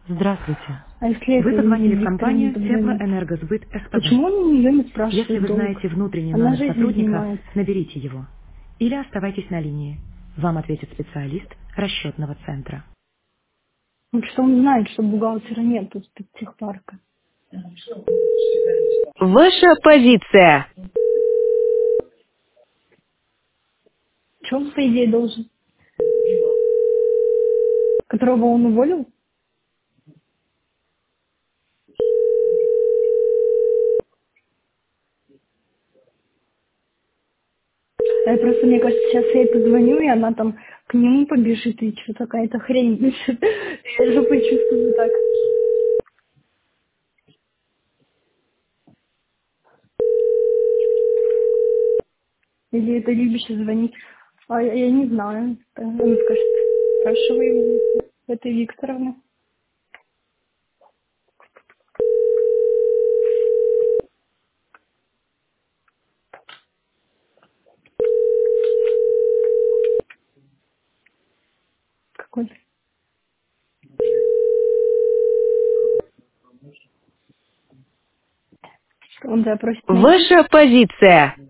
Здравствуйте. А если Вы это позвонили в Виктор не компанию позвонит? Теплоэнергосбыт СПБ. Почему он у нее не Если спрашивает вы долг? знаете внутренний Она номер же этим сотрудника, занимается. наберите его. Или оставайтесь на линии. Вам ответит специалист расчетного центра. Ну, что он знает, что бухгалтера нет тут техпарка. Ваша позиция. Что он, по идее, должен? Которого он уволил? Просто, мне кажется, сейчас я ей позвоню, и она там к нему побежит, и что-то какая-то хрень пишет. Я же почувствую так. Или это любящий звонить. А я не знаю. Он скажет, спрашивай его, это Викторовна. Какой? Он запросит найти. Ваша позиция.